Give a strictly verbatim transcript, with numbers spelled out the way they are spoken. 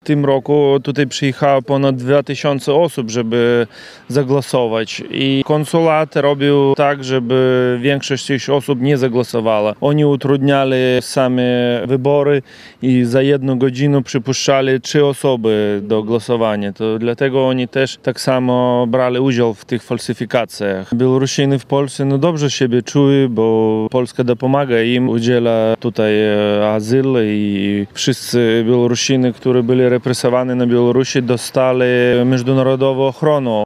W tym roku tutaj przyjechało ponad dwa tysiące osób, żeby zagłosować. I konsulat robił tak, żeby większość tych osób nie zagłosowała. Oni utrudniali same wybory i za jedną godzinę przypuszczali trzy osoby do głosowania. To dlatego oni też tak samo brali udział w tych falsyfikacjach. Białorusini w Polsce no dobrze siebie czują, bo Polska dopomaga im, udziela tutaj azyl i wszyscy Białorusini, którzy byli represowani na Białorusi, dostali międzynarodową ochronę.